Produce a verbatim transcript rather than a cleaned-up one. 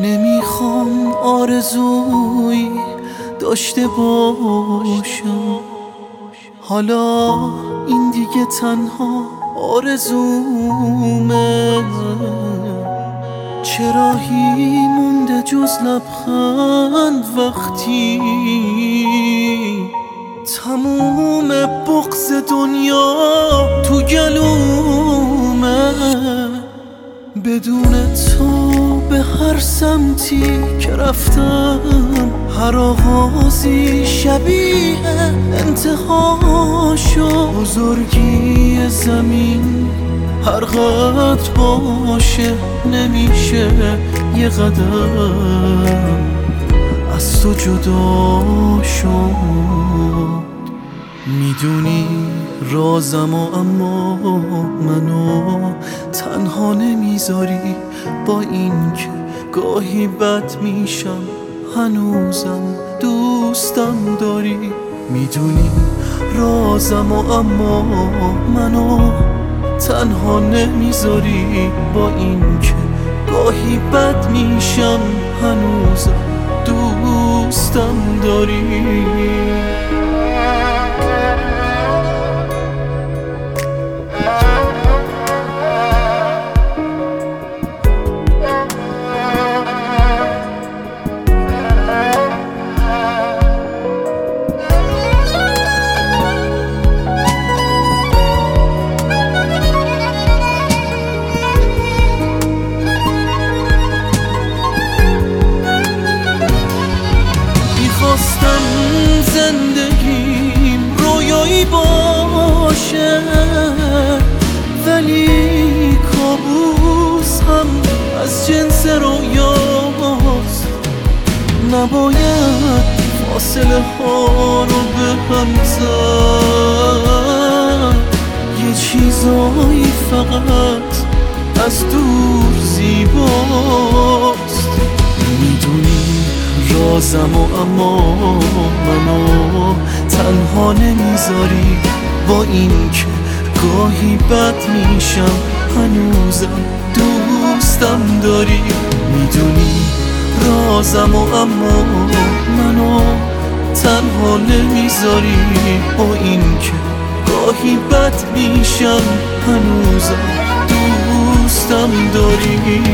نمیخوام آرزویی داشته باشم، حالا این دیگه تنها آرزومه. چه راهی مونده جز لبخند وقتی تموم بغض دنیا تو گلومه؟ بدون تو به هر سمتی که رفتم هر آغازی شبیه انتها شد. بزرگی زمین هر قدر باشه نمیشه یه قدم از تو جدا شد. میدونی رازم و اما منو تنها نمیذاری، با این که گاهی بد میشم هنوزم دوستم داری. میدونی رازم و اما منو تنها نمیذاری، با این که گاهی بد میشم هنوزم دوستم داری. خواستم زندگیم رویایی باشه، ولی کابوس هم از جنس رویاست. نباید فاصله ها رو به هم زد، یه چیزایی فقط از دور زیباست. میدونی رازم و اما منو تنها نمیذاری، با این که گاهی بد میشم هنوزم دوستم داری. میدونی رازم و اما منو تنها نمیذاری، با این که گاهی بد میشم هنوزم دوستم داری.